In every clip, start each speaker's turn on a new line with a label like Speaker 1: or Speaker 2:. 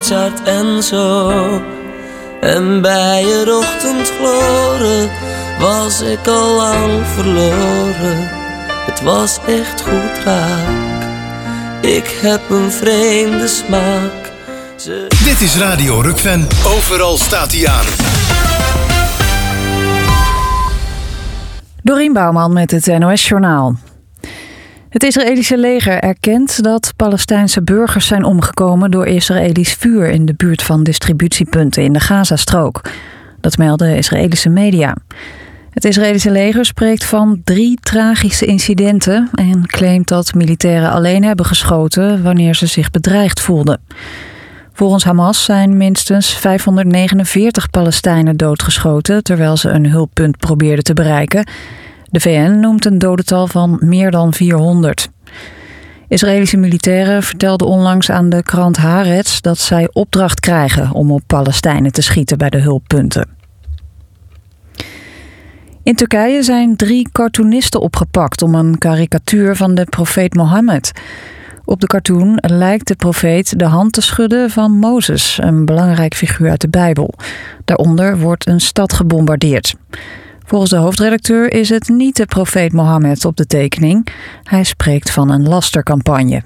Speaker 1: Mozart en zo. En bij het ochtendgloren was ik al lang verloren. Het was echt goed raak. Ik heb een vreemde smaak.
Speaker 2: Dit is Radio Rukven. Overal staat hij aan.
Speaker 3: Dorien Bouwman met het NOS-journaal. Het Israëlische leger erkent dat Palestijnse burgers zijn omgekomen door Israëlisch vuur in de buurt van distributiepunten in de Gazastrook. Dat melden Israëlische media. Het Israëlische leger spreekt van 3 tragische incidenten en claimt dat militairen alleen hebben geschoten wanneer ze zich bedreigd voelden. Volgens Hamas zijn minstens 549 Palestijnen doodgeschoten terwijl ze een hulppunt probeerden te bereiken. De VN noemt een dodental van meer dan 400. Israëlische militairen vertelden onlangs aan de krant Haaretz dat zij opdracht krijgen om op Palestijnen te schieten bij de hulppunten. In Turkije zijn 3 cartoonisten opgepakt om een karikatuur van de profeet Mohammed. Op de cartoon lijkt de profeet de hand te schudden van Mozes, een belangrijk figuur uit de Bijbel. Daaronder wordt een stad gebombardeerd. Volgens de hoofdredacteur is het niet de profeet Mohammed op de tekening. Hij spreekt van een lastercampagne.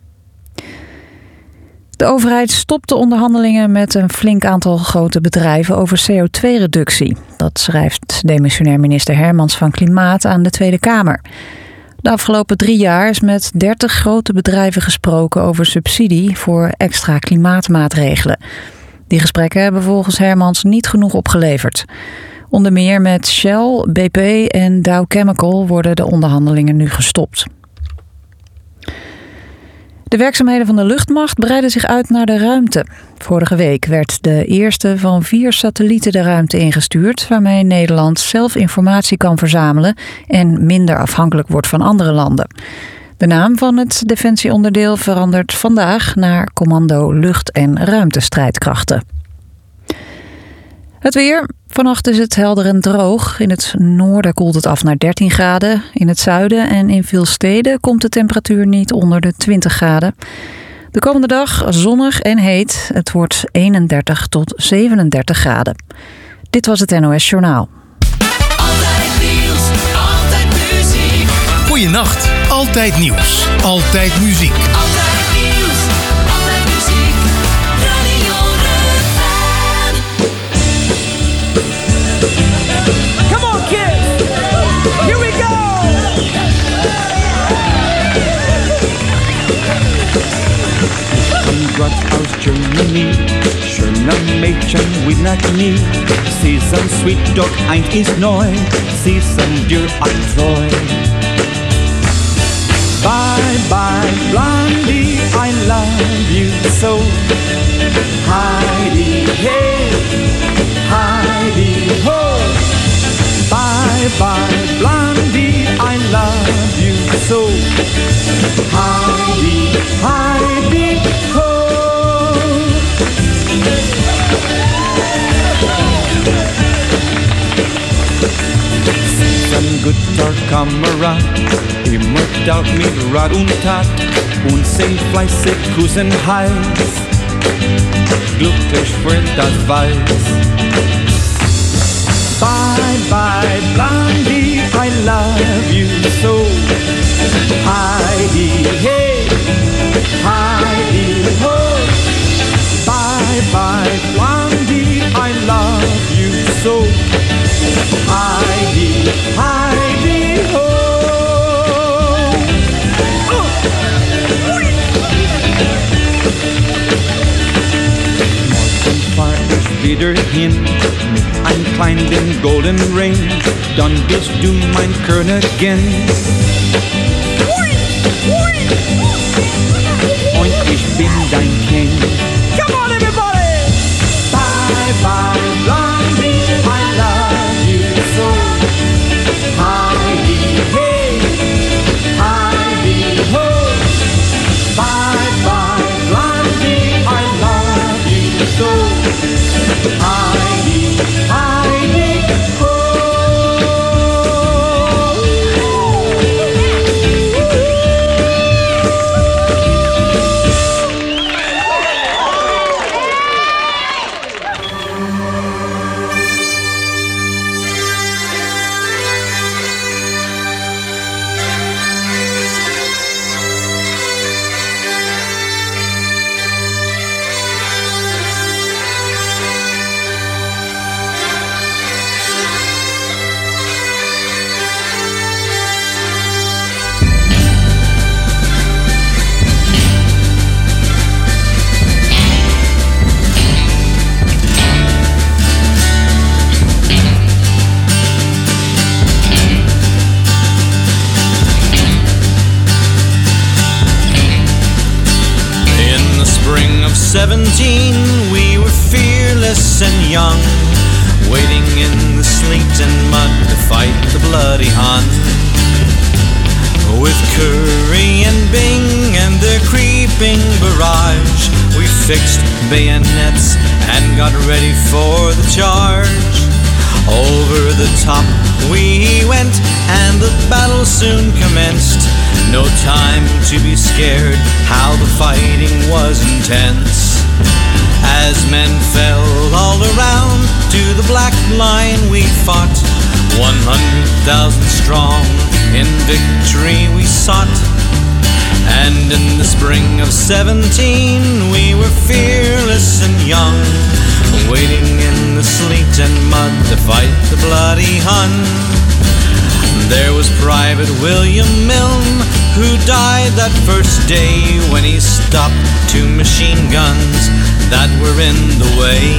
Speaker 3: De overheid stopt de onderhandelingen met een flink aantal grote bedrijven over CO2-reductie. Dat schrijft demissionair minister Hermans van Klimaat aan de Tweede Kamer. De afgelopen 3 jaar is met 30 grote bedrijven gesproken over subsidie voor extra klimaatmaatregelen. Die gesprekken hebben volgens Hermans niet genoeg opgeleverd. Onder meer met Shell, BP en Dow Chemical worden de onderhandelingen nu gestopt. De werkzaamheden van de luchtmacht breiden zich uit naar de ruimte. Vorige week werd de eerste van 4 satellieten de ruimte ingestuurd, waarmee Nederland zelf informatie kan verzamelen en minder afhankelijk wordt van andere landen. De naam van het defensieonderdeel verandert vandaag naar Commando Lucht- en Ruimtestrijdkrachten. Het weer. Vannacht is het helder en droog. In het noorden koelt het af naar 13 graden. In het zuiden en in veel steden komt de temperatuur niet onder de 20 graden. De komende dag zonnig en heet. Het wordt 31 tot 37 graden. Dit was het NOS Journaal.
Speaker 4: Altijd nieuws, altijd muziek.
Speaker 2: Goeienacht. Altijd nieuws. Altijd muziek.
Speaker 4: Altijd nieuws, altijd muziek. Radio Rukven.
Speaker 5: Come on, kids! Here we go!
Speaker 6: Konrad aus Germany, schöner Mädchen wie nach nie. Sie sind sweet, doch eins ist neu, sie sind dir treu. Bye bye Blondie, I love you so. Heidi hey, Heidi ho. Bye bye Blondie, I love you so. Heidi, Heidi ho. Ein guter Kamerad, immer taugt mit Rat und Tat und sind fleißig Kussen heiß, glücklich für das Weiß. Bye bye Blondie, I love you so. Heidi hey, Heidi ho. Bye bye Blondie, I love you so. Heidi, Heidi ho. Morgen fahr ich wieder hin mit einem kleinen golden Ring, dann bist du mein Königin. Und ich bin dein King.
Speaker 5: Come on, everybody!
Speaker 6: Bye bye Blondie, I love you so. Heidi hey, Heidi ho. Bye bye Blondie, I love you so. Heidi, Heidi ho.
Speaker 7: 17, we were fearless and young, waiting in the sleet and mud to fight the bloody Hun. With Curry and Bing and their creeping barrage, we fixed bayonets and got ready for the charge. Over the top we went and the battle soon commenced. No time to be scared, how the fighting was intense. As men fell all around, to the black line we fought. 100,000 strong, in victory we sought. And in the spring of 17, we were fearless and young, waiting in the sleet and mud to fight the bloody Hun. There was Private William Milne, who died that first day when he stopped 2 machine guns that were in the way.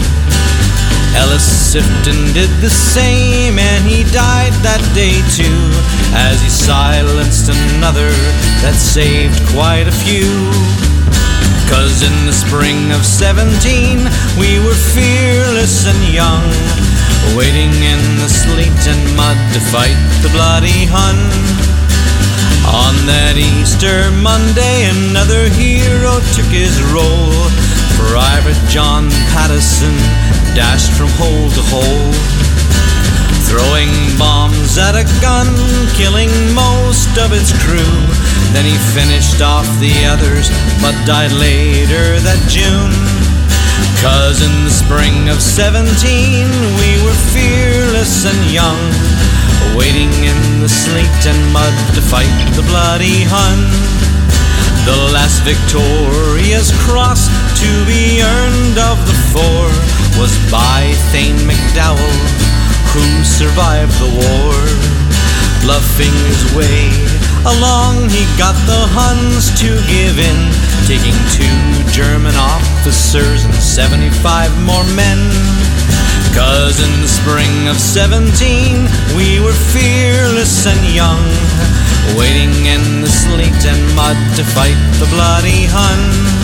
Speaker 7: Ellis Sifton did the same, and he died that day too, as he silenced another that saved quite a few. 'Cause in the spring of 17, we were fearless and young, waiting in the sleet and mud to fight the bloody Hun. On that Easter Monday, another hero took his role. Private John Pattison dashed from hole to hole, throwing bombs at a gun, killing most of its crew. Then he finished off the others, but died later that June. 'Cause in the spring of 17, we were fearless and young, waiting in the sleet and mud to fight the bloody Hun. The last victorious cross to be earned of the 4 was by Thane McDowell, who survived the war. Bluffing his way along, he got the Huns to give in, taking 2 German officers and 75 more men. 'Cause in the spring of 17, we were fearless and young, waiting in the sleet and mud to fight the bloody Hun.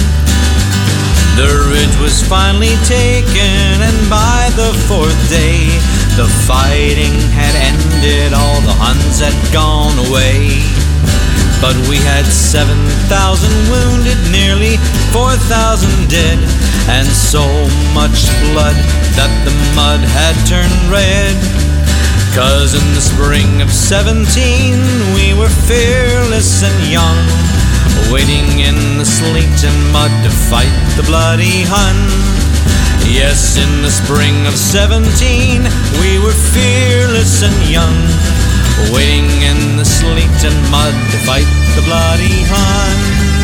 Speaker 7: The ridge was finally taken, and by the 4th day, the fighting had ended, all the Huns had gone away. But we had 7,000 wounded, nearly 4,000 dead, and so much blood that the mud had turned red. 'Cause in the spring of 17, we were fearless and young, waiting in the sleet and mud to fight the bloody Hun. Yes, in the spring of 17, we were fearless and young, waiting in the sleet and mud to fight the bloody Hun.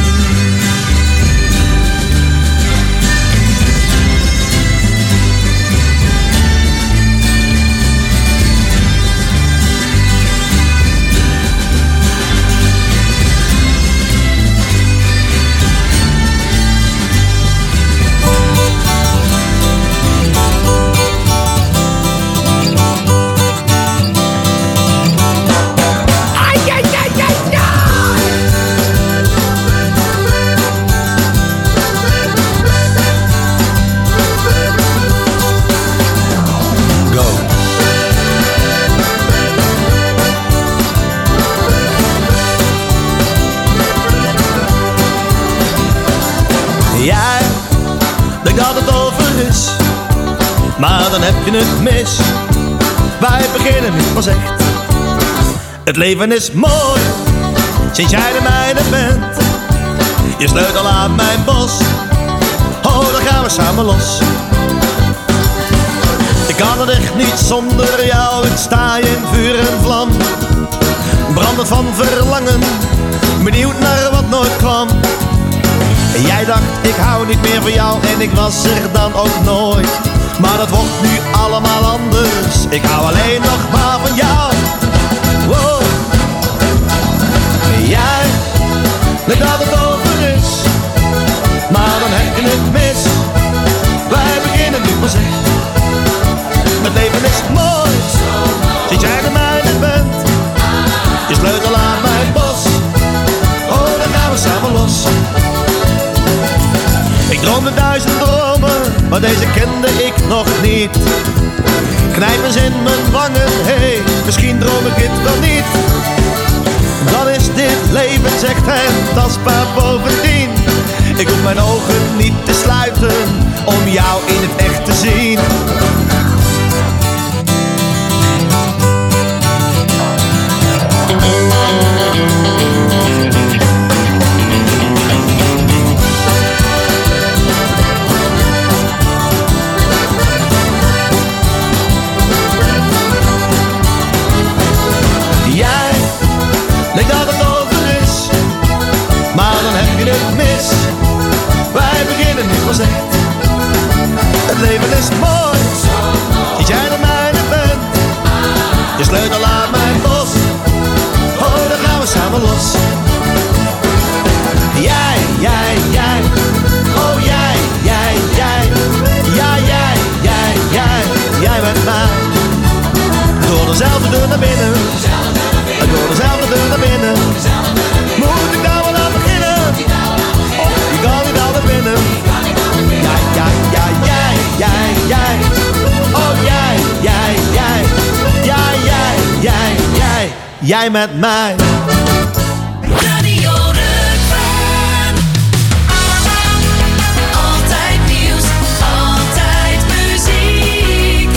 Speaker 5: Jij denkt dat het over is, maar dan heb je het mis. Wij beginnen nu pas echt. Het leven is mooi, sinds jij de mijne bent. Je sleutel aan mijn bos, oh dan gaan we samen los. Ik kan het echt niet zonder jou, ik sta je in vuur en vlam. Brandend van verlangen, benieuwd naar wat nooit kwam. En jij dacht, ik hou niet meer van jou, en ik was er dan ook nooit. Maar dat wordt nu allemaal anders, ik hou alleen nog maar van jou. Wow. En jij denkt dat het over is, maar dan heb je het mis. Wij beginnen nu pas echt. Het leven is mooi, sinds jij de mijne bent. Je sleutel aan mijn bos, oh dan gaan we samen los. Ik droomde 1000 maar deze kende ik nog niet. Knijp eens in mijn wangen, hey, misschien droom ik dit wel niet. Dan is dit leven, zegt hij, tastbaar bovendien. Ik hoef mijn ogen niet te sluiten om jou in het echt te zien. Jij denkt dat het over is, maar dan heb je het mis. Wij beginnen niet pas echt. Het leven is mooi, als jij de mijne bent. Je sleutel laat mij los, oh dan gaan we samen los. Jij, oh jij, ja jij met mij. Door dezelfde deur naar binnen, door dezelfde deur naar binnen. Moet ik daar wel aan beginnen? Oh, je kan niet altijd winnen. Jij. Oh jij met mij.
Speaker 4: Radio Rukven. Altijd nieuws, altijd muziek.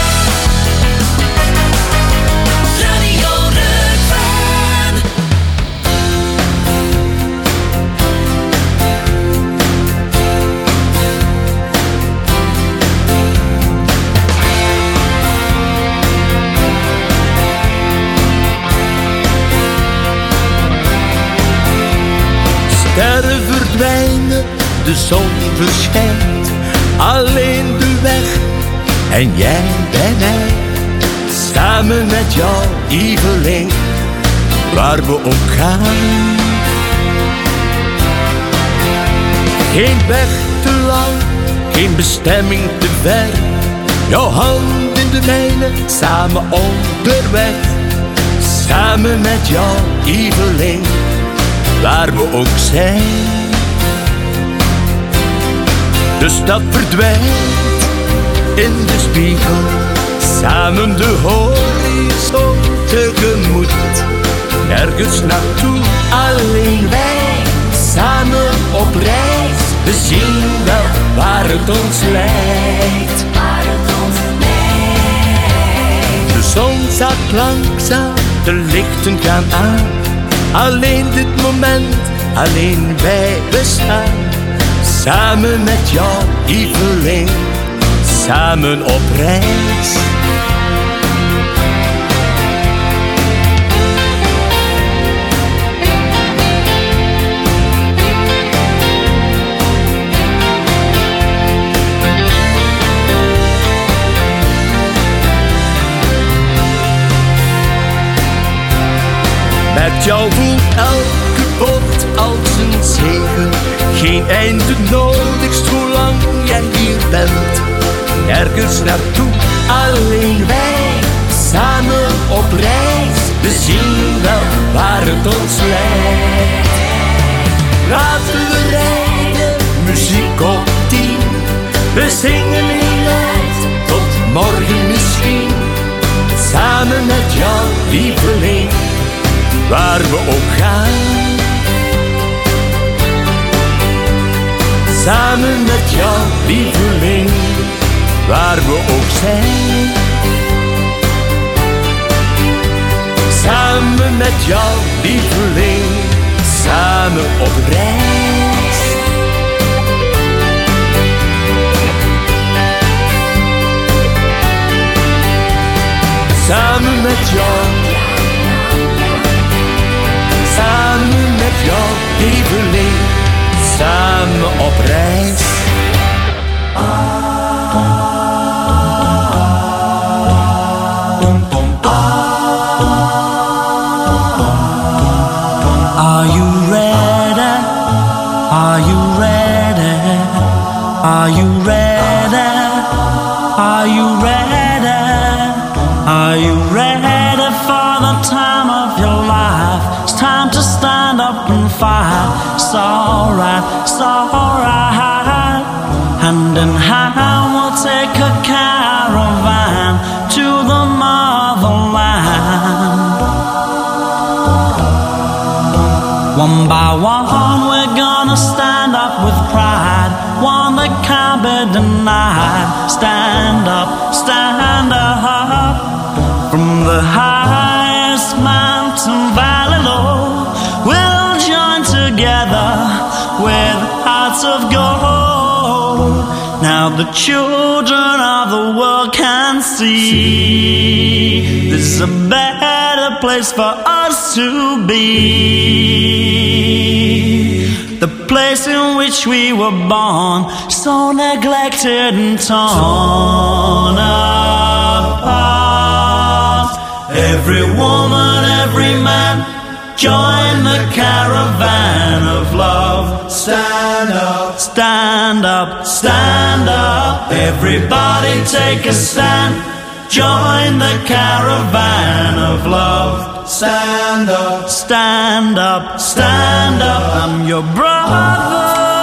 Speaker 4: Radio Rukven.
Speaker 8: Sterren verdwijnen, de zon verschijnt, alleen de weg en jij bij mij. Samen met jou, lieveling, waar we ook gaan. Geen weg te lang, geen bestemming te ver. Jouw hand in de mijne, samen onderweg. Samen met jou, lieveling, waar we ook zijn. De stad verdwijnt in de spiegel, samen de horizon tegemoet. Nergens naartoe, alleen wij, samen op reis. We zien wel waar het ons leidt. De zon zakt langzaam, de lichten gaan aan. Alleen dit moment, alleen wij bestaan. Samen met jou, lieveling, samen op reis. Met jou voelt elke bocht als een zegen. Geen einde nodig zolang jij hier bent. Nergens naartoe, alleen wij, samen op reis. We zien wel waar het ons leidt. Laten we rijden, muziek op 10. We zingen niet uit, tot morgen misschien. Samen met jou, lieveling, waar we ook gaan. Samen met jou, lieveling, waar we ook zijn. Samen met jou, lieveling, samen op reis. Samen met jou, samen met jou, lieveling, samen op reis.
Speaker 9: Are you ready? Are you ready? Are you ready? Are you ready? Are you ready for the time of your life? It's time to stand up and fight. It's alright, it's alright. Hand in hand we'll take a caravan to the motherland. One by one we're gonna stand up with pride, one that can't be denied. Stand up, stand up. From the highest mountain valley low, we'll join together with hearts of gold. Now the children of the world can see this is a better place for us to be. The place in which we were born, so neglected and torn apart. Every woman, every man, join the caravan of love. Stand up, stand up, stand up. Everybody take a stand. Join the caravan of love. Stand up, stand up, stand up. I'm your brother.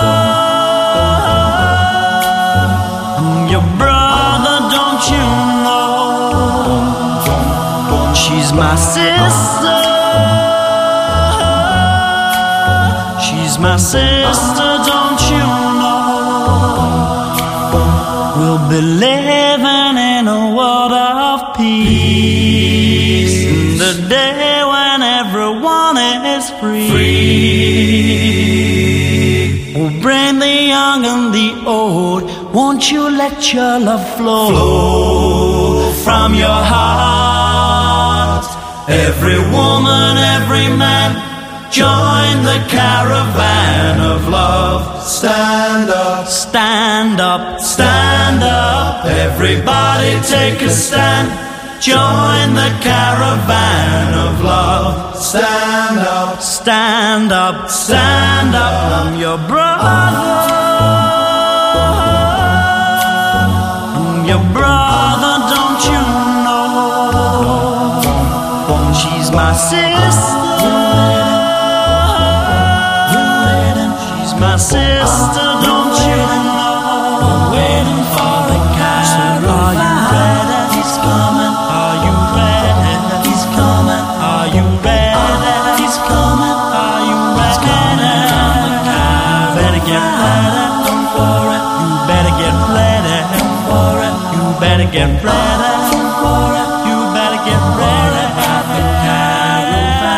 Speaker 9: I'm your brother, don't you know? She's my sister. She's my sister, don't you know? We'll be living in a world of peace, in the day when everyone is free. We'll bring the young and the old. Won't you let your love flow from your heart? Every woman, every man, join the caravan of love. Stand up, stand up, stand up. Everybody take a stand. Join the caravan of love. Stand up, stand up, stand up. I'm your brother. I'm your brother, don't you know? She's my sister. My sister, don't you know? Waiting for the caravan. Are you ready? He's coming. Are you ready? He's coming. Are you ready? He's coming. Are you ready? Better get ready for it. You better get ready for it. You better get ready for it. You better get ready for the caravan.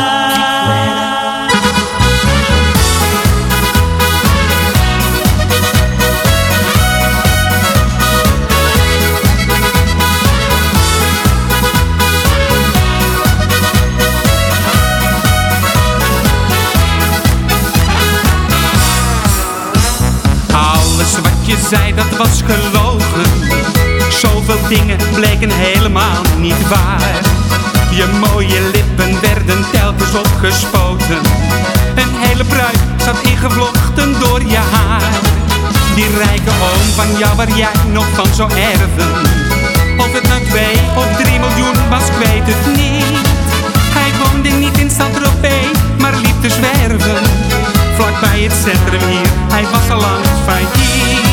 Speaker 6: Je zei dat was gelogen. Zoveel dingen bleken helemaal niet waar. Je mooie lippen werden telkens opgespoten. Een hele pruik zat ingevlochten door je haar. Die rijke oom van jou waar jij nog van zou erven. Of het nou 2 of 3 miljoen was, ik weet het niet. Hij woonde niet in Saint-Tropez, maar liep te zwerven. Vlakbij het centrum hier, hij was al lang failliet.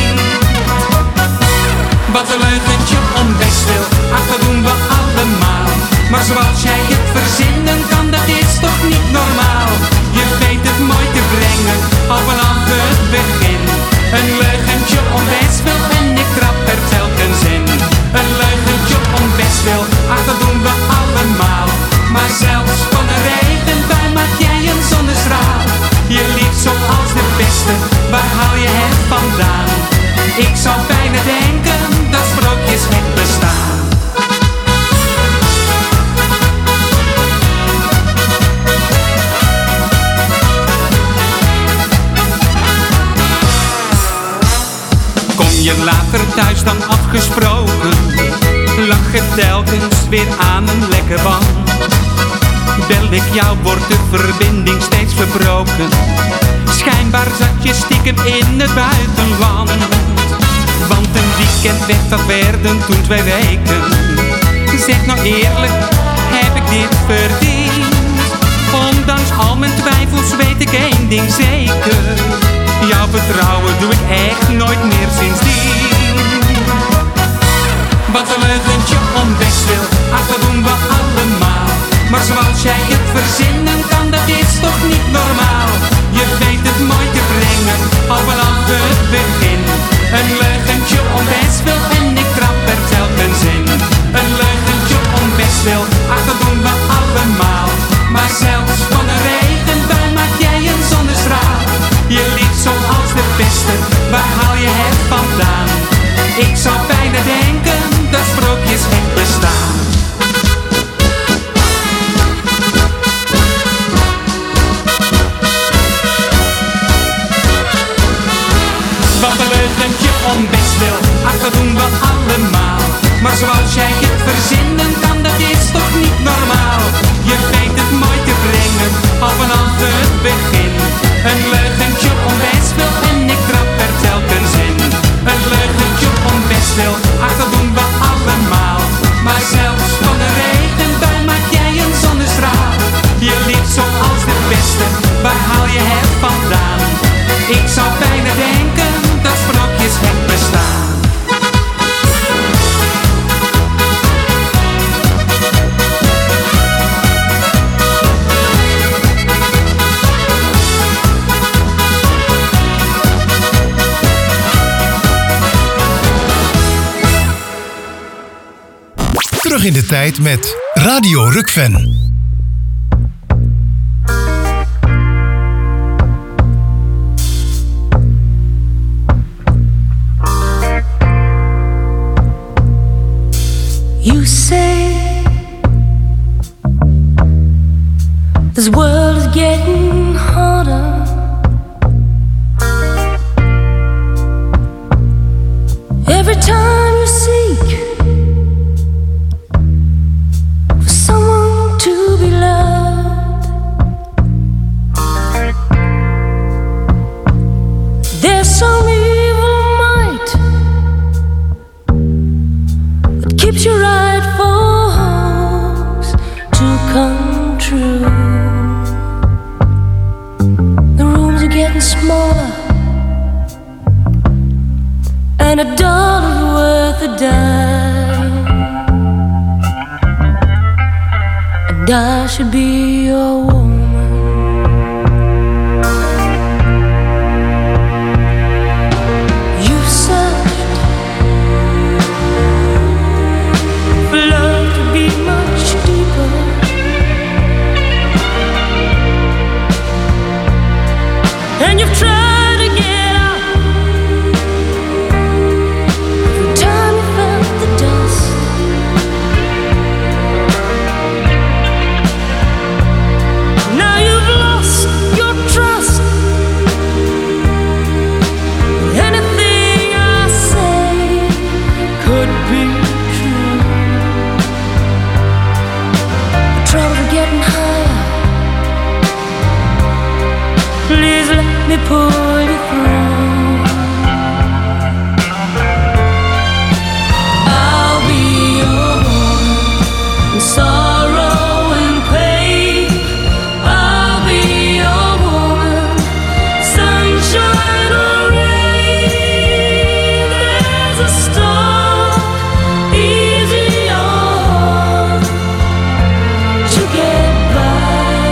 Speaker 6: Wat een leugentje om bestwil, ach dat doen we allemaal. Maar zoals jij het verzinnen kan, dat is toch niet normaal. Je weet het mooi te brengen, al vanaf het begin. Een leugentje om bestwil en ik trap er telkens in. Een leugentje om bestwil, ach dat doen we allemaal. Maar zelfs van een regenbui maak jij een zonnestraal. Je lief zoals de beste, waar haal je het vandaan? Ik zou bijna denken dat sprookjes echt bestaan. Kom je later thuis dan afgesproken? Lach je telkens weer aan een lekker band? Bel ik jou, wordt de verbinding steeds verbroken. Schijnbaar zat je stiekem in het buitenland. Want een weekend weg, dat werden toen 2 weken. Zeg nou eerlijk, heb ik dit verdiend? Ondanks al mijn twijfels weet ik één ding zeker. Jouw vertrouwen doe ik echt nooit meer sindsdien. Wat een leugentje om bestwil, ach dat doen we allemaal. Maar zoals jij het verzinnen kan, dat is toch niet normaal. Je weet het mooi te brengen, al vanaf het begin. Een leugentje om bestwil en ik trap er telkens in. Een leugentje om bestwil, ach dat doen we allemaal. Maar zelfs van een regenbui maak jij een zonnestraal. Je liegt zoals de beste, waar haal je het vandaan? Ik zou bijna denken dat sprookjes echt bestaan. Wat een leugentje om bestwil, ach dat doen we allemaal. Maar zoals jij het verzinnen kan, dat is toch niet normaal. Je weet het mooi te brengen, al vanaf het begin. Een leugentje om bestwil en ik trap er telkens in. Een leugentje om bestwil, ach dat doen we allemaal. Maar zelfs van een regenbui maak jij een zonnestraal. Je liegt zoals de beste, waar haal je het vandaan? Ik zou bijna denken dat sprookjes echt bestaan.
Speaker 2: Terug in de tijd met Radio Rukven.
Speaker 10: You say this world is getting harder. Every time you seek for someone to be loved, there's some evil might that keeps your rightful hopes to come true. The rooms are getting smaller, and $1 worth a dime, and I should be your woman. You searched for love to be much deeper, and you've tried to get out. Every time you felt the dust, now you've lost your trust. Anything I say could be true. The trouble getting higher. Please let me pull you through. I'll be your woman in sorrow and pain. I'll be your woman, sunshine or rain. There's a star, easy on to get by.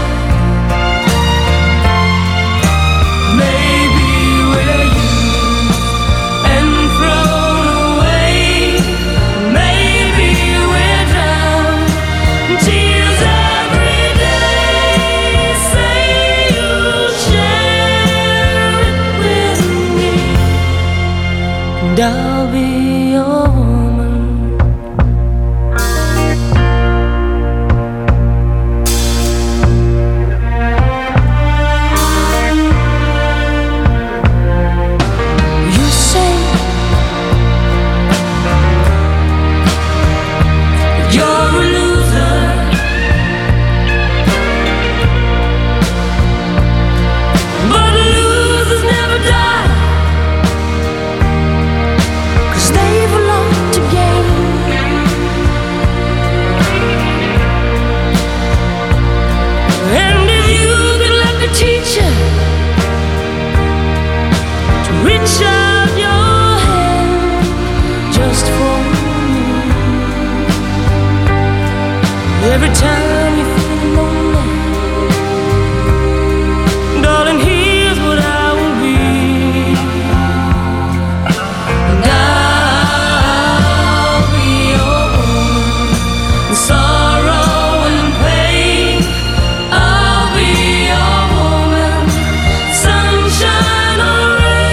Speaker 10: Maybe we're used and thrown away. Maybe we're drowned in tears every day. Say you'll share it with me, and I'll be your woman. You say you're a loser, but losers never die, 'cause they've a lot to Every time you feel lonely, darling, here's what I will be. And I'll be your woman in sorrow and pain. I'll be your woman, sunshine or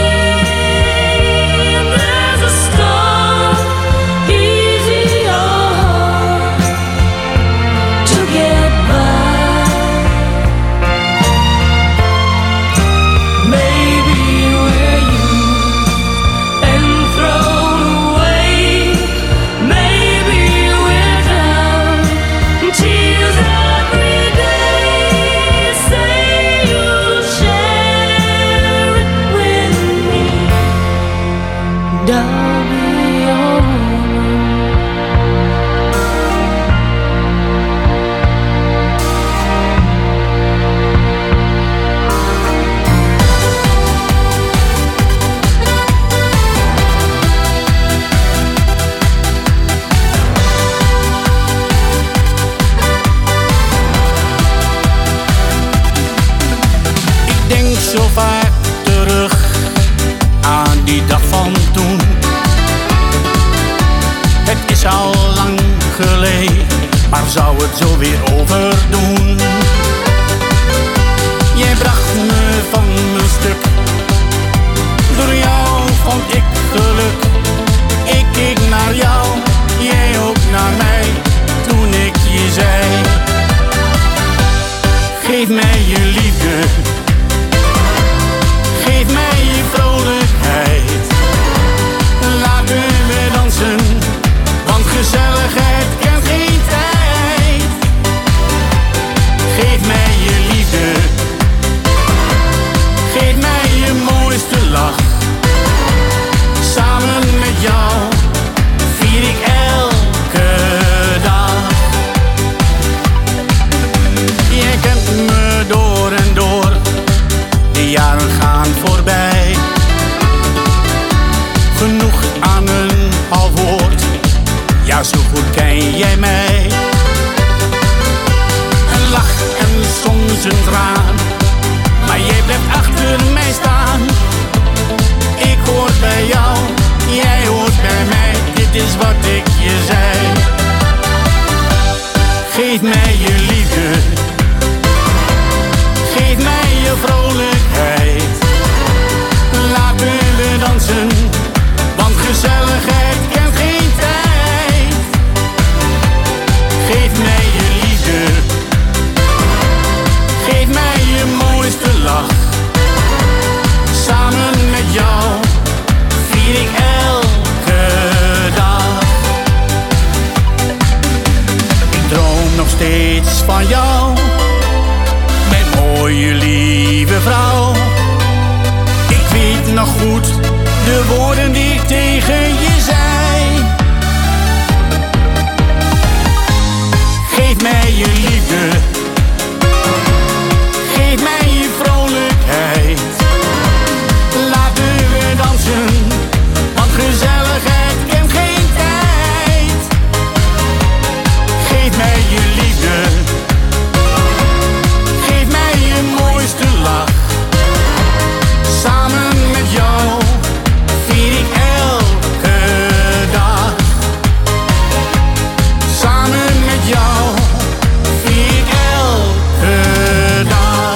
Speaker 10: rain. There's a storm, easy or hard to get by. Maybe we're used and thrown away. Maybe we're down in tears every day. Say you'll share it with me, and I'll be your woman.
Speaker 7: Ik denk zo vaak terug aan die dag van toen. Het is al lang geleden, maar zou het zo weer overdoen? Jij bracht me van mijn stuk, door jou vond ik geluk. Ik keek naar jou, jij ook naar mij, toen ik je zei: geef mij je liefde, geef mij je vrolijkheid. Laten we dansen, want gezelligheid kent geen tijd. Geef mij je liefde, geef mij je mooiste lach. Samen met jou vier ik elke dag. Jij kent me door en door, de jaren gaan voorbij. Genoeg aan een half woord, ja zo goed ken jij mij. Een lach en soms een traan, maar jij blijft achter mij staan. Ik hoor bij jou, jij hoort bij mij, dit is wat ik je zei. Geef mij je liefde, geef mij je vrolijkheid. Laten we dansen, want gezelligheid kent geen tijd. Geef mij je liefde, geef mij je mooiste lach. Samen met jou vier ik elke dag. Ik droom nog steeds van jou, mijn mooie lieve vrouw. Ik weet nog goed de woorden die ik tegen je zei. Geef mij je liefde, geef mij je vrolijkheid. Laten we dansen, want gezelligheid kent geen tijd. Geef mij je liefde, geef mij je mooiste lach. Samen met jou vier ik elke dag. Samen met jou vier ik elke dag.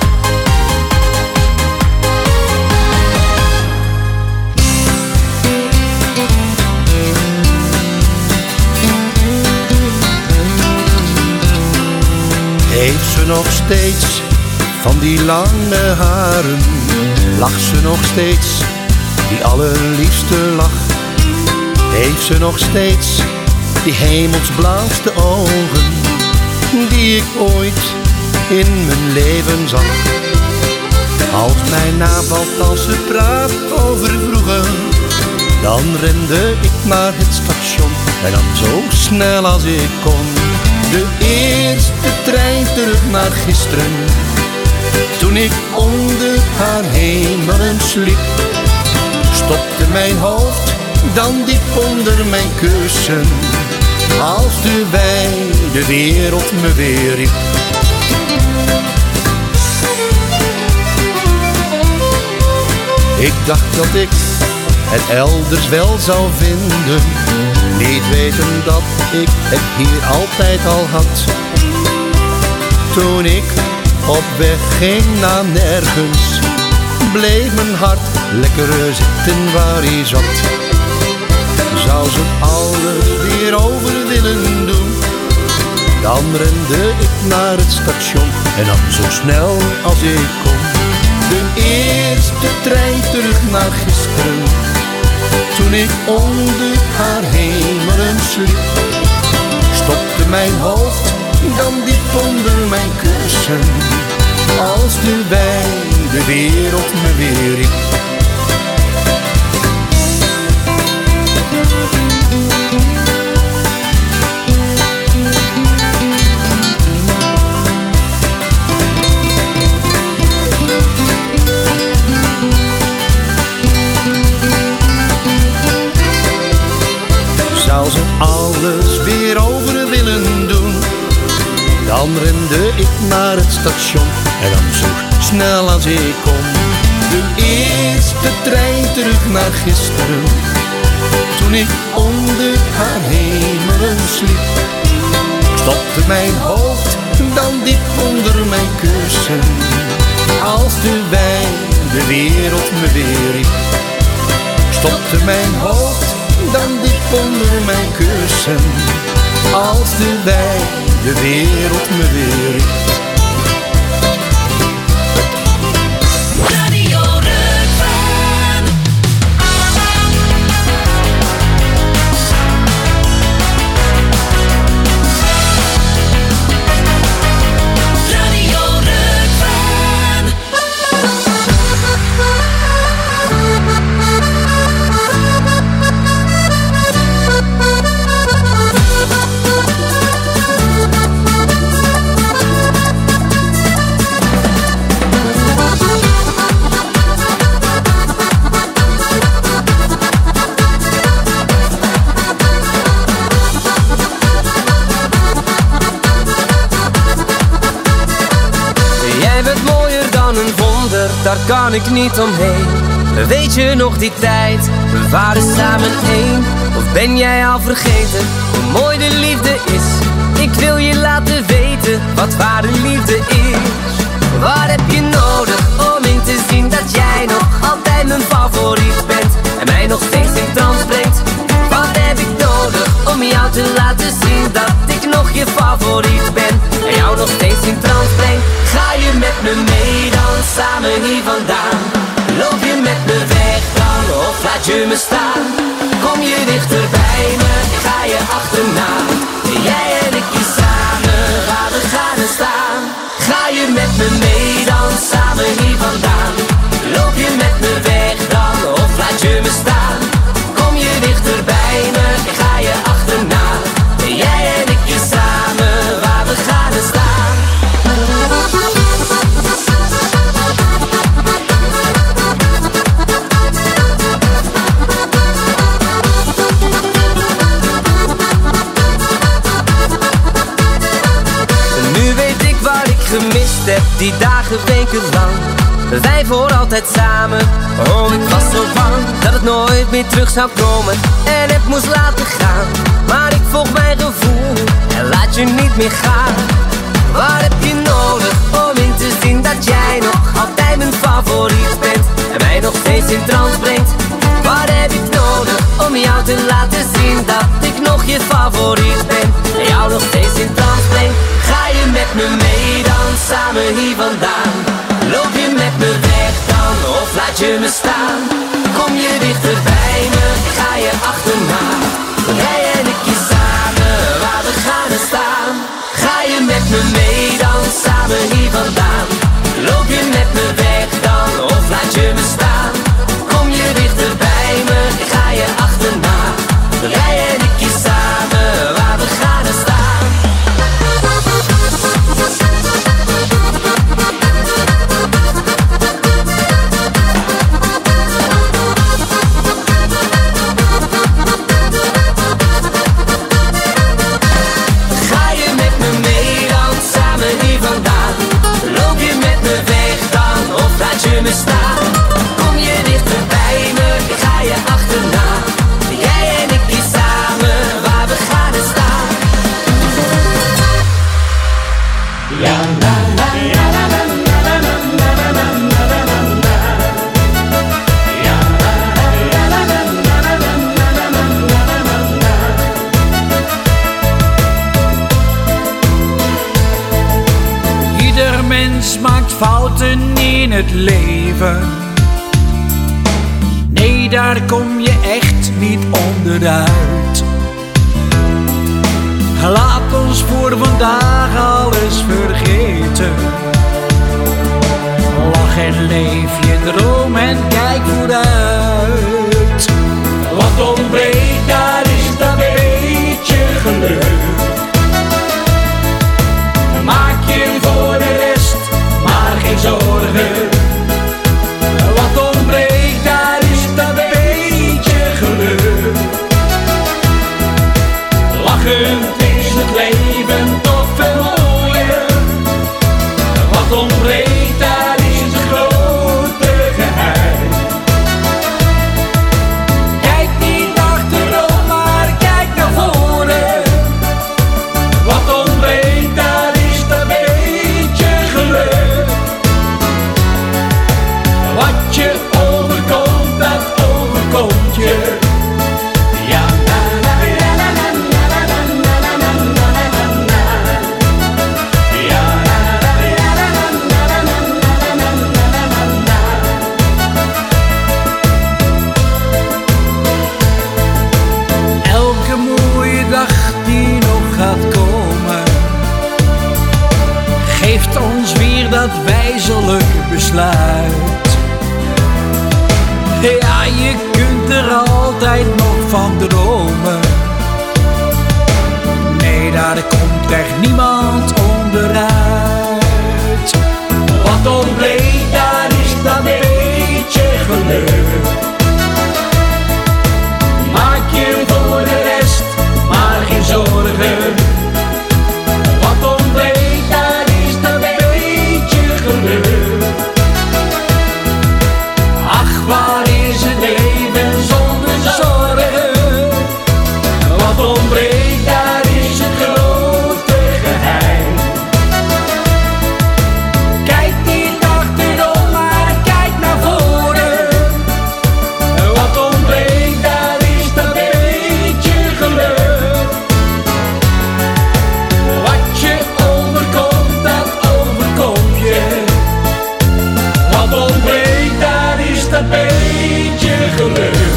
Speaker 5: Heeft ze nog steeds van die lange haren? Lacht ze nog steeds die allerliefste lach? Heeft ze nog steeds die hemelsblauwste ogen die ik ooit in mijn leven zag? Als mijn naam valt als ze praat over vroeger, dan rende ik naar het station en dan zo snel als ik kon. De eerste trein terug naar gisteren, toen ik onder haar hemelen sliep, stopte mijn hoofd dan diep onder mijn kussen, als de wijn de wereld me weer riep. Ik dacht dat ik het elders wel zou vinden, niet weten dat ik het hier altijd al had. Toen ik op weg ging naar nergens, bleef mijn hart lekker zitten waar hij zat. Zou ze alles weer over willen doen, dan rende ik naar het station en dan zo snel als ik kon de eerste trein terug naar gisteren. Toen ik onder haar hemelen sliep, stopte mijn hoofd dan diep onder mijn kussen, als de wijde wereld me weer riep. Zou ze alles weer over willen doen, dan rende ik naar het station en dan zo snel als ik kon de eerste trein terug naar gisteren. Toen ik onder haar hemelen sliep, stopte mijn hoofd dan diep onder mijn kussen, als de wijde wereld me weer riep. Stopte mijn hoofd dan diep onder mijn kussen, als de wijde wereld me weer riep.
Speaker 4: Radio Rukven. Radio Rukven.
Speaker 1: Daar kan ik niet omheen. Weet je nog die tijd? We waren samen één. Of ben jij al vergeten hoe mooi de liefde is? Ik wil je laten weten wat ware liefde is. Wat heb je nodig om in te zien dat jij nog altijd mijn favoriet bent en mij nog steeds in trance brengt? Wat heb ik nodig om jou te laten zien dat ik nog je favoriet ben en jou nog steeds in trance breng? Ga je met me mee dan samen hier vandaan? Loop je met me weg dan of laat je me staan? Kom je dichter bij me, ik ga je achterna. Jij en ik hier samen, waar we gaan staan. Ga je met me mee dan samen hier vandaan? Loop je met me weg dan of laat je me staan? Kom je dichter bij me, ik ga je achterna. Jij en ik hier samen, waar we gaan staan. Gemist heb die dagen wekenlang. Wij voor altijd samen. Oh, ik was zo bang dat het nooit meer terug zou komen en het moest laten gaan. Maar ik volg mijn gevoel en laat je niet meer gaan. Wat heb je nodig om in te zien dat jij nog altijd mijn favoriet bent en mij nog steeds in trance brengt? Wat heb ik nodig om jou te laten zien dat ik nog je favoriet ben en jou nog steeds in trance breng? Ga je met me mee dan samen hier vandaan? Loop je met me weg dan of laat je me staan? Kom je dichter bij me, ik ga je achterna. Jij en ik hier samen, waar we gaan staan. Ga je met me mee dan samen hier vandaan? Loop je met me weg dan of laat je me staan? Kom je dichter bij me, ik ga je achterna. Jij en ik hier samen, waar we gaan staan.
Speaker 11: fouten in het leven. Nee, daar kom je echt niet onderuit. Laat ons voor vandaag alles vergeten. Lach en leef je droom en kijk vooruit. Wat ontbreekt, daar is dat beetje geluk. Maak je voor de rest maar geen zorgen. Wat ontbreekt, daar is dat beetje geluk. Lachend is het leven toch veel mooier. Wat ontbreekt, daar is het grote geheim. Kijk niet achterom, maar kijk naar voren. Wat ontbreekt, daar is dat beetje geluk. Wat je overkomt, dat overkomt je. Ja, na na na na na na na na na na na na. Ja, na na na na na na na na na na. Elke mooie dag die nog gaat komen, geeft ons weer dat wijzelijk besluit. Ja, je kunt er altijd nog van dromen. Nee, daar komt echt niemand onderuit. Wat ontbreekt, daar is dat beetje geluk. Maak je voor de rest maar geen zorgen. Wat ontbreekt, daar is dat beetje geluk. Ach, waar is het leven zonder zorgen? Wat ontbreekt, daar is het grote geheim. Kijk niet achterom, maar kijk naar voren. Wat ontbreekt, daar is dat beetje geluk. Wat je overkomt, dat overkomt je. Wat ontbreekt, daar is dat beetje geluk.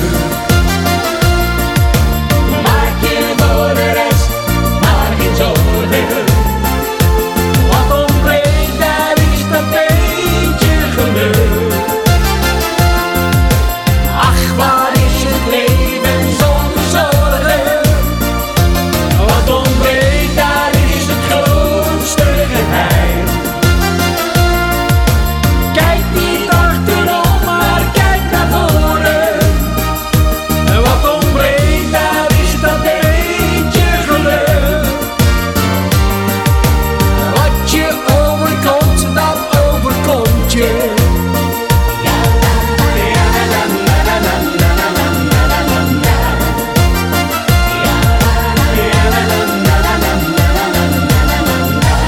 Speaker 11: Maak je voor de rest maar geen zorgen. Wat ontbreekt, daar is dat beetje geluk. Ach, waar is het leven zonder zorgen? Wat ontbreekt, daar is het grootste geheim. Kijk niet achterom, maar kijk naar voren. Wat ontbreekt, daar is dat beetje geluk. Wat je overkomt, dat overkomt je. Ja, ja, na, na, na, na, na, na, na, na, na, na. Ja, ja, na, na, na, na, na, na, na, na, na.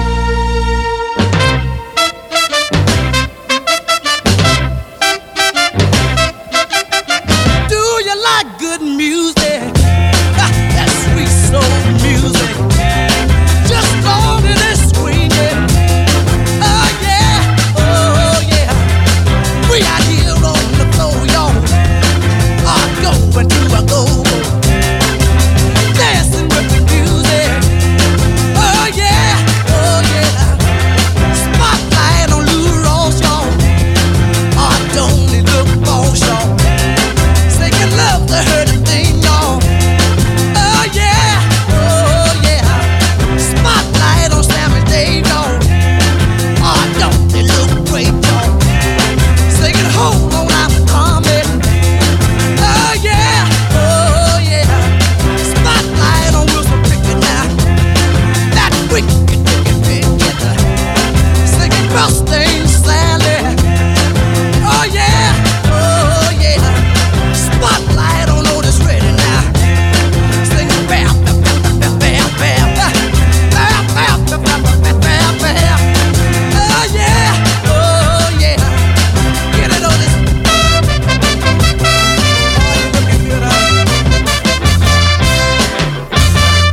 Speaker 12: Do you like good music? That sweet soul music. Just long as it's swinging. Oh yeah, oh yeah. We out here on the floor, y'all. Going to a go. Dancing with the music. Oh yeah, oh yeah. Spotlight on Lou Ross, y'all. Don't need look for y'all. Singing love to her the thing, y'all. Oh yeah, oh yeah. Spotlight on Sammy Dave, y'all. Don't they look great, y'all. Singing hold on, I'm coming. Oh yeah, oh yeah. Spotlight on Wilson Pickett now. That wicked, wicked, wicked. Singing Rustin Sally. Oh yeah, oh yeah. Spotlight on Otis Redding now. Singing bam, bam, bam, bam, bam, bam, bam, bam, bam, bam, bam, bam. Oh yeah, oh yeah. Get it, Otis.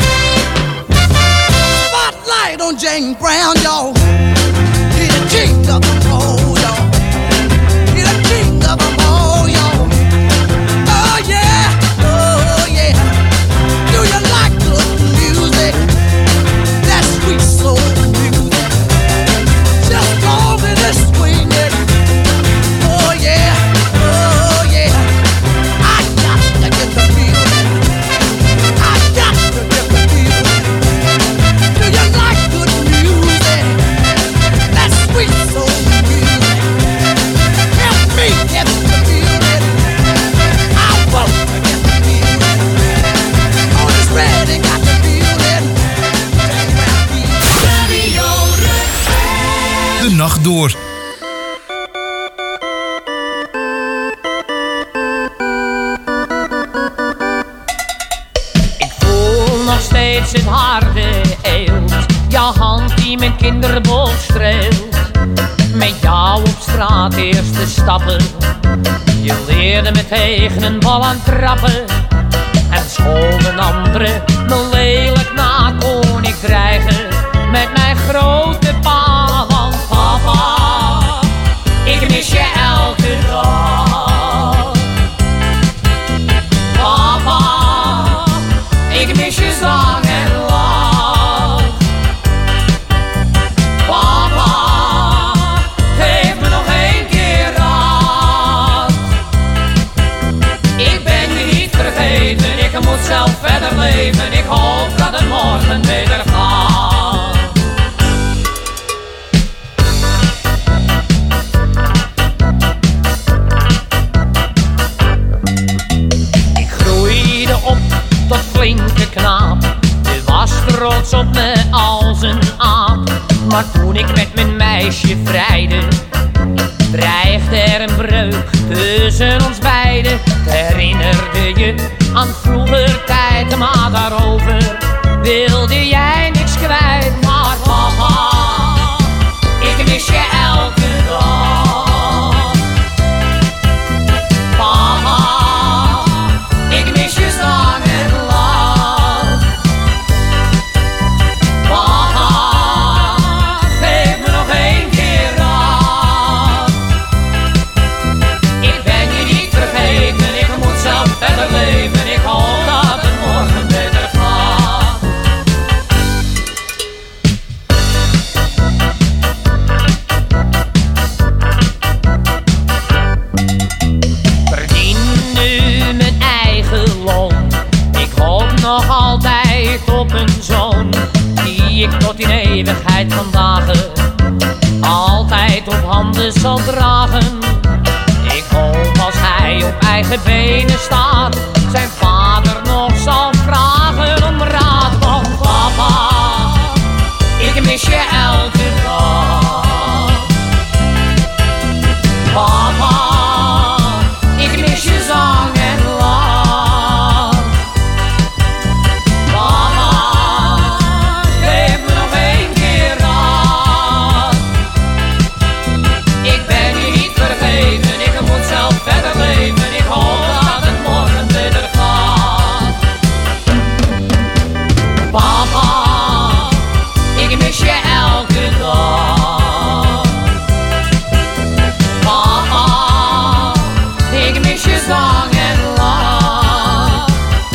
Speaker 12: Spotlight on Jane Brown, y'all. Hit a cheek,
Speaker 2: door.
Speaker 13: Ik voel nog steeds het harde eelt. Jouw hand die mijn kinderbol streelt. Met jou op straat eerste stappen. Je leerde me tegen een bal aan trappen. En school een andere me lelijk na kon ik dreigen. Met mijn grote pa, want papa, ik mis je elke dag. Papa, ik mis je zang en lach. Papa, geef me nog één keer raad. Ik ben je niet vergeten, ik moet zelf verder leven. Ik hoop dat het morgen beter gaat. Ik groeide op tot flinke knaap. Je was trots op me als een aap. Maar toen ik met mijn meisje vrijde, dreigde er een breuk tussen ons beiden. Herinnerde je aan vroeger tijd, maar daarover wilde jij niks kwijt. Maar papa, ik mis je elke dag. Papa, ik mis je zang en lach. Papa, geef me nog één keer raad. Ik ben je niet vergeten, ik moet zelf verder leven. Ik hoop dat het morgen beter gaat. Verdien nu mijn eigen loon. Ik hoop nog altijd op een zoon die ik tot in eeuwigheid van dagen altijd op handen zal dragen. Ik hoop als hij op eigen benen staat, zijn vader nog zal vragen om raad. Want papa, ik mis je elke dag. Papa, ik mis je zang en lach. Papa, geef me nog één keer raad. Ik ben je niet vergeten, ik moet zelf verder leven. Ik hoop dat het morgen beter gaat. Papa, ik mis je elke dag. Papa, ik mis je zang en lach.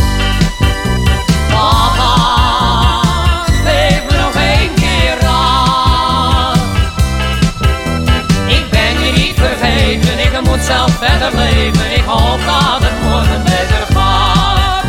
Speaker 13: Papa, geef me nog één keer raad. Ik ben je niet vergeten, ik moet zelf verder leven. Ik hoop dat het morgen beter gaat.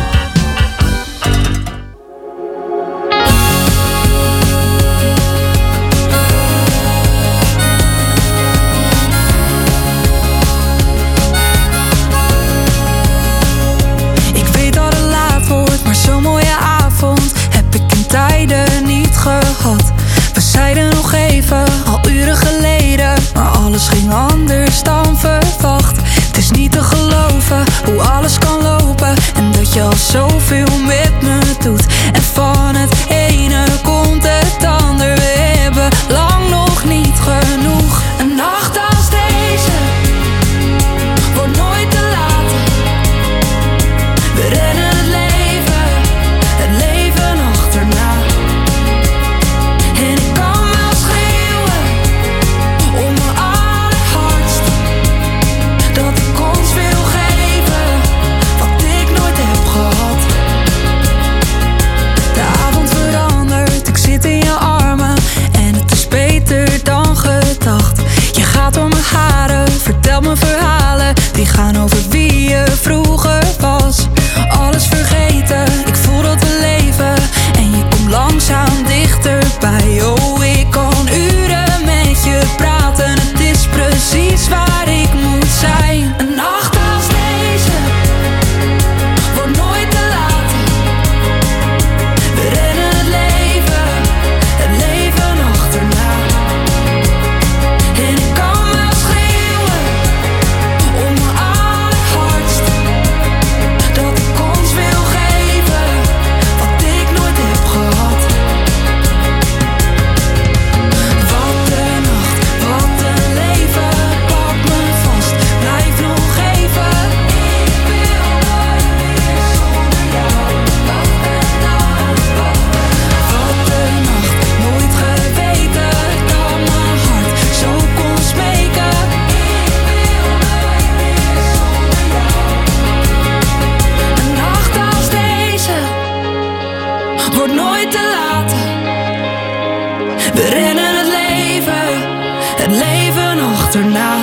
Speaker 14: Ik weet dat het laat wordt, maar zo'n mooie avond heb ik in tijden niet gehad. We zeiden nog even, al uren geleden, maar alles ging anders dan verwacht. Het is niet te geloven hoe alles kan lopen en dat je al zoveel met me doet. En van het ene komt het ander, we hebben lang nog niet genoeg. Een nacht als deze wordt nooit te laat. We rennen het leven achterna. En ik kan wel schreeuwen om mijn allerhardst, dat ik ons wil geven wat ik nooit heb gehad. De avond verandert, ik zit in je armen en het is beter dan gedacht. Je gaat door mijn haren, vertelt me verhalen die gaan over wie je vroeger was. Alles vergeten, ik voel dat we leven en je komt langzaam dichterbij. Oh, ik kan uren met je praten, het is precies waar ik moet zijn. Een nacht als deze wordt nooit te laat. We rennen het leven achterna. En We rennen het leven achterna.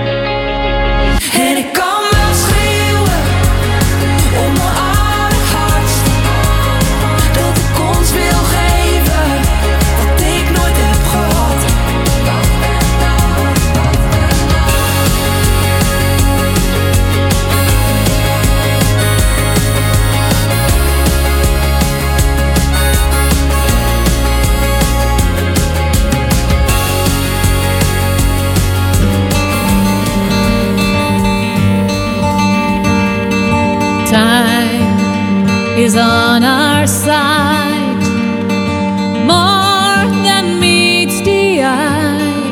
Speaker 14: En ik kan wel schreeuwen om mijn aardig hart, dat ik ons wil geven wat ik nooit heb gehad.
Speaker 15: Time is on our side, more than meets the eye.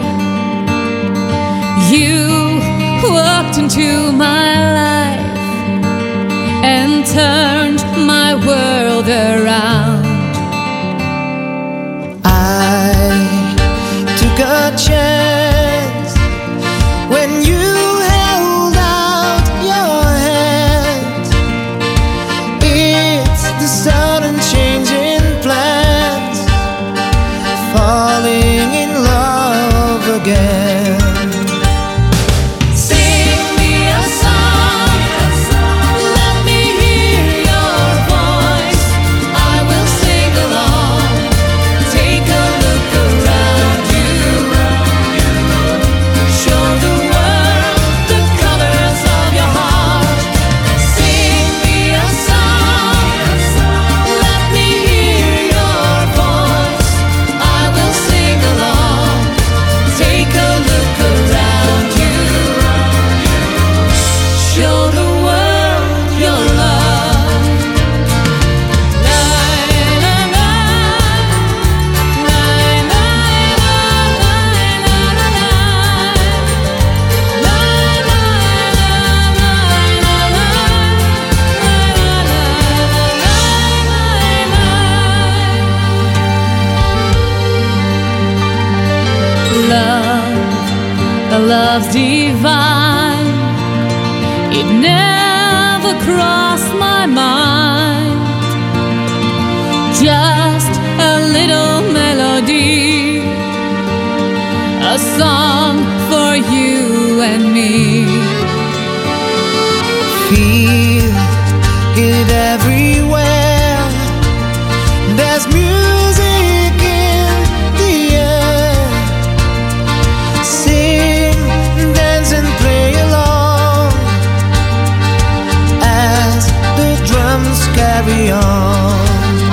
Speaker 15: You walked into my life and turned my world around.
Speaker 16: I took a chance when you held out your hand. It's the sudden change in plans, falling in love again.
Speaker 15: Sing me a song, let me hear your voice. I will sing along. Take a look around you. Show the world the colors of your heart. Sing me a song, let me hear your voice. I will sing along. Take a look around you. Show the world your love. La la la, la la la, love, love's divine. It never crossed my mind. Just a little melody, a song for you and me.
Speaker 16: Feel it everywhere. There's music in the air. Sing, dance and play along as the drums carry on.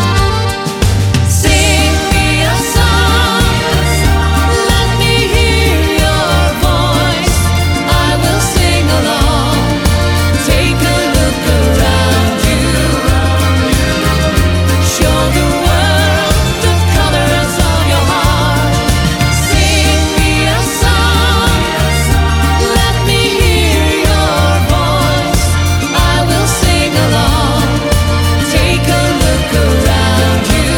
Speaker 15: Sing me a song, let me hear your voice. I will sing along. Take a look around you. Show the world the colors of your heart. Sing me a song, let me hear your voice. I will sing along. Take a look around you.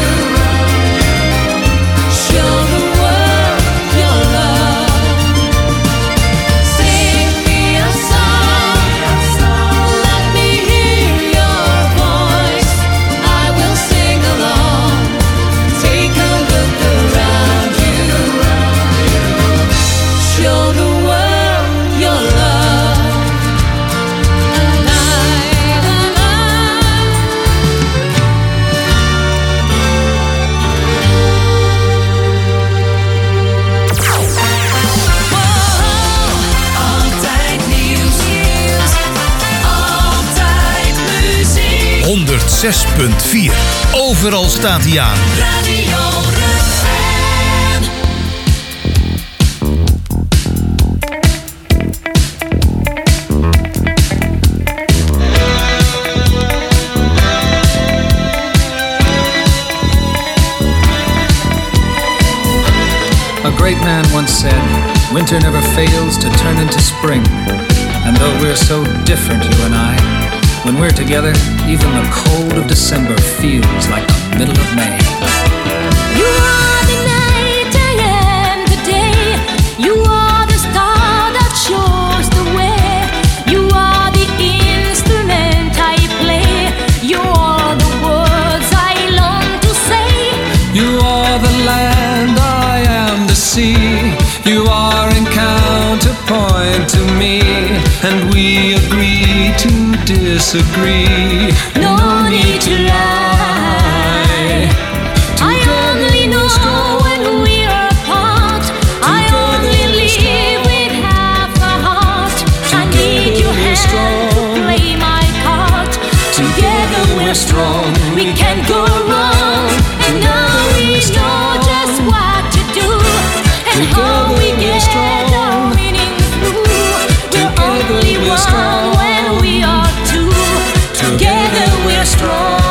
Speaker 15: Show the world your love. Sing me a song, let me hear your voice. I will sing along. Take a look around you. Show the world your love. La la la.
Speaker 14: Altijd nieuws, altijd muziek.
Speaker 2: 106.4. Overal staat hij aan.
Speaker 14: Radio Rukven.
Speaker 17: A great man once said, winter never fails to turn into spring. And though we're so different, you and I, when we're together, even the cold of December feels like the middle of May.
Speaker 15: You are the night, I am the day. You are the star that shows the way. You are the instrument I play. You are the words I long to say.
Speaker 17: You are the land I and we agree to disagree.
Speaker 15: No need to lie. I only know when we're apart. I only live with half a heart. I need your hand to play my part. Together we're strong, we can't go wrong. And now we know just what to do and how we get our meaning through. We're only one when we are two. Together we're strong.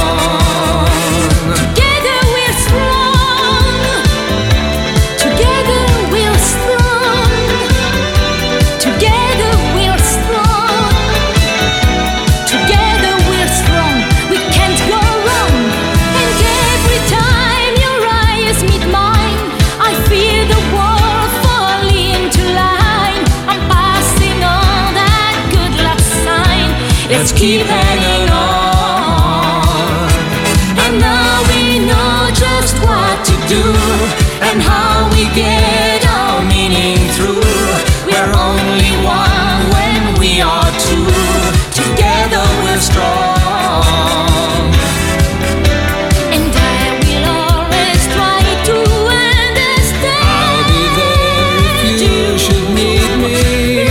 Speaker 15: Together we're strong. Together we're strong. Together we're strong. Together we're strong. We can't go wrong. And every time your eyes meet mine, I feel the world fall into line. I'm passing on that good luck sign. Let's keep hanging on. And now we know just what to do and how we get our meaning through. We're only one when we are two. Together we're strong. And I will always try to understand.
Speaker 17: I'll be there if you should need me.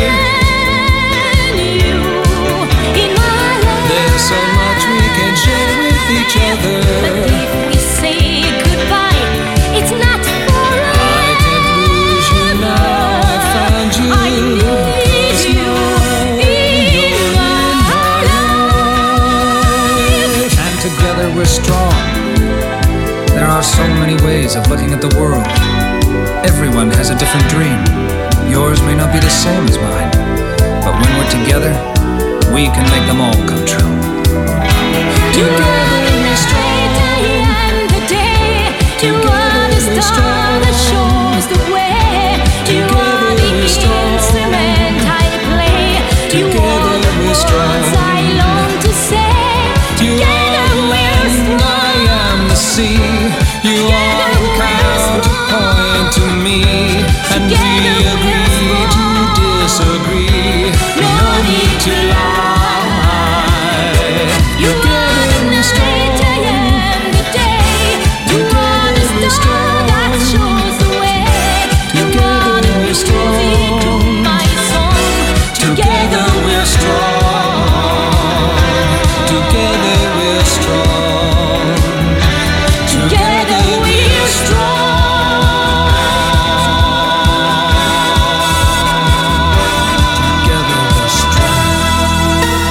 Speaker 15: In my life.
Speaker 17: There's so much we can share with each other.
Speaker 15: But if we say goodbye, it's not forever.
Speaker 17: I can't lose you now. I found you.
Speaker 15: I need you in my life.
Speaker 17: And together we're strong. There are so many ways of looking at the world. Everyone has a different dream. Yours may not be the same as mine, but when we're together, we can make them all come true.
Speaker 15: Together we're straight to end the day. You are the star that shows the way. You are the instrument I play. You are the words I long to say. Together we're strong.
Speaker 17: I am the sea. You are the counterpoint to me, and we agree to disagree. No need to lie.
Speaker 15: You are the night I am the day. You are the star that shows the way. You are the music to my song.
Speaker 17: Together we're strong. Together we're strong.
Speaker 15: Together we're strong.
Speaker 17: Together we're strong.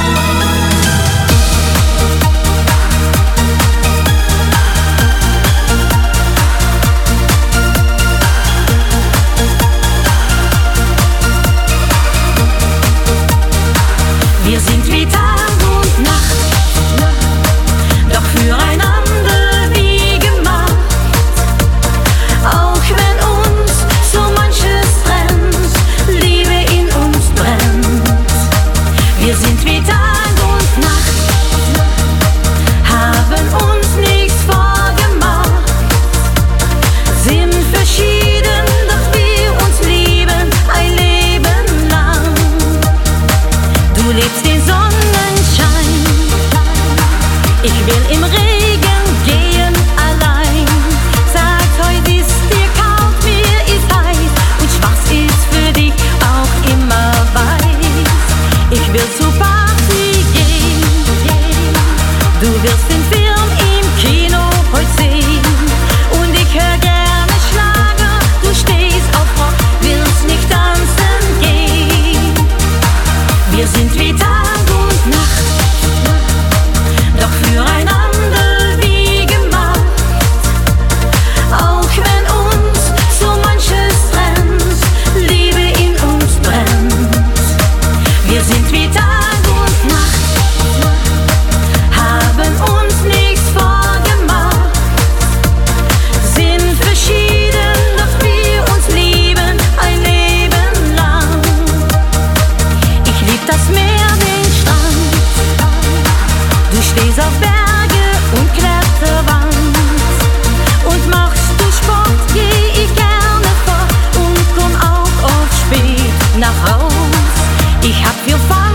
Speaker 15: Wir sind wie Tag und Nacht, doch füreinander wie gemacht. Auch wenn uns so manches trennt, Liebe in uns brennt. Wir sind wie Tag und Nacht, haben uns nichts vorgemacht, sind verschieden, doch wir uns lieben ein Leben lang. Du lebst den Sonnenschein, ich will im Regen gehen allein. Sag, heute ist dir kalt, mir ist heiß und schwarz ist für dich auch immer weiß. Ich will zur Party gehen, du wirst den Film im Kino heute sehen. Und ich hör gerne Schlager, du stehst auf Rock, willst nicht tanzen gehen. Wir sind wie Tag und Nacht, doch füreinander wie gemacht. Auch wenn uns so manches trennt, Liebe in uns brennt. Wir sind wie Tag und Nacht, haben uns nichts vorgemacht, sind verschieden, doch wir uns lieben ein Leben lang. Ich lieb das Meer, den Strand, du stehst auf Berge und Kletterwand. Und machst du Sport, geh ich gerne vor und komm auch oft spät nach Haus. Ich hab für
Speaker 14: the fire.